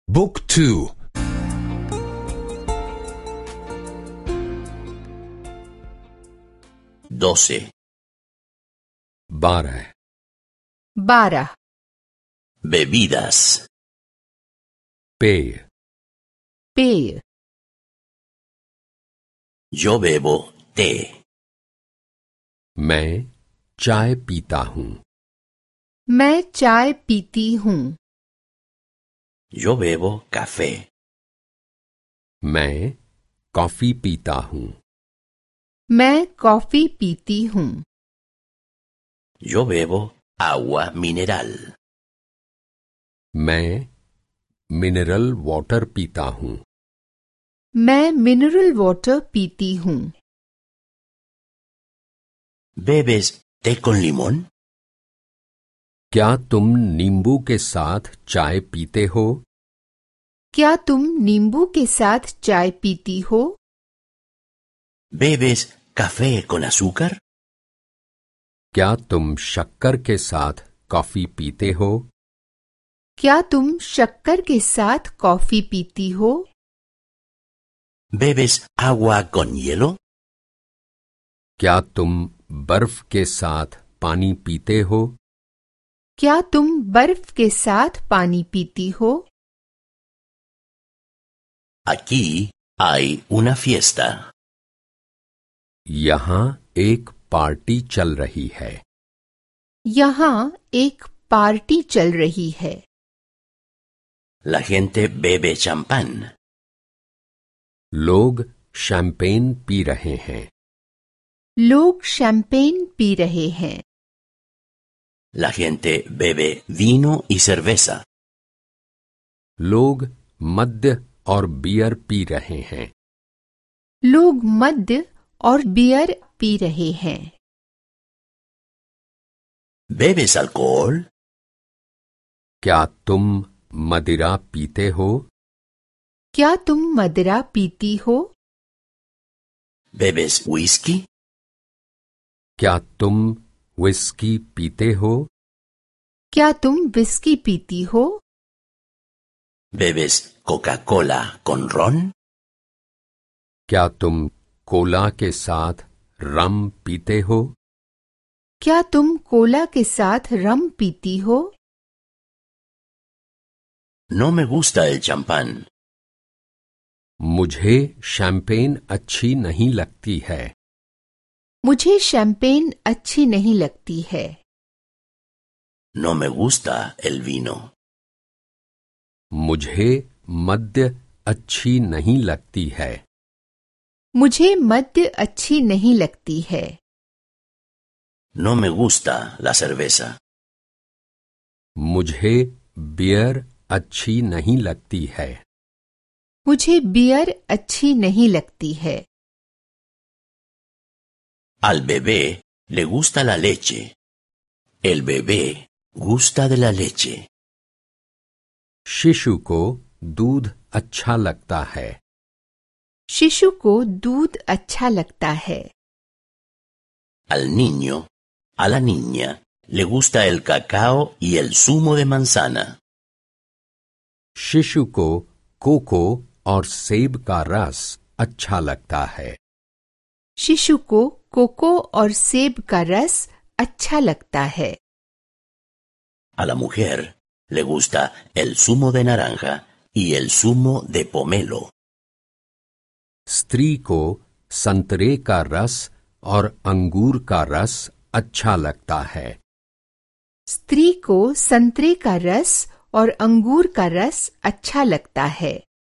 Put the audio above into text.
บุ๊กทู 12 12 12 bebidas पेय पेय yo bebo té मैं चाय पीता हूँ मैं चाय पीती हूँ yo bebo café मैं कॉफी पीता हूँ मैं कॉफी पीती हूँ yo bebo agua mineral मैं मिनरल वाटर पीता हूँ मैं मिनरल वाटर पीती हूँ ¿bebes té con limón? क्या तुम नींबू के साथ चाय पीते हो क्या तुम नींबू के साथ चाय पीती हो ¿Bebes café con azúcar? क्या तुम शक्कर के साथ कॉफी पीते हो क्या तुम शक्कर के साथ कॉफी पीती हो ¿Bebes agua con hielo? क्या तुम बर्फ के साथ पानी पीते हो क्या तुम बर्फ के साथ पानी पीती हो Aquí hay una fiesta. यहाँ एक पार्टी चल रही है यहाँ एक पार्टी चल रही है La gente bebe champán. लोग शैंपेन पी रहे हैं लोग शैंपेन पी रहे हैं La gente bebe vino y cerveza. लोग मद्य और बियर पी रहे हैं लोग मद्य और बियर पी रहे हैं ¿Bebes alcohol? क्या तुम मदिरा पीते हो क्या तुम मदिरा पीती हो ¿Bebes whisky? क्या तुम विस्की पीते हो क्या तुम विस्की पीती हो ¿Bebes Coca-Cola con ron? क्या तुम कोला के साथ रम पीते हो क्या तुम कोला के साथ रम पीती हो No me gusta el champán. मुझे शैंपेन अच्छी नहीं लगती है मुझे शैंपेन अच्छी नहीं लगती है No me gusta el vino. मुझे मद्य अच्छी नहीं लगती है मुझे मद्य अच्छी नहीं लगती है No me gusta la cerveza. मुझे बियर अच्छी नहीं लगती है मुझे बियर अच्छी नहीं लगती है Al bebé le gusta la leche. El bebé gusta de la leche. शिशु को दूध अच्छा लगता है शिशु को दूध अच्छा लगता है Al niño, a la niña, le gusta el cacao y el zumo de manzana. शिशु को कोको और सेब का रस अच्छा लगता है शिशु को कोको और सेब का रस अच्छा लगता है A la mujer le gusta el zumo de naranja y el zumo de pomelo. स्त्री को संतरे का रस और अंगूर का रस अच्छा लगता है स्त्री को संतरे का रस और अंगूर का रस अच्छा लगता है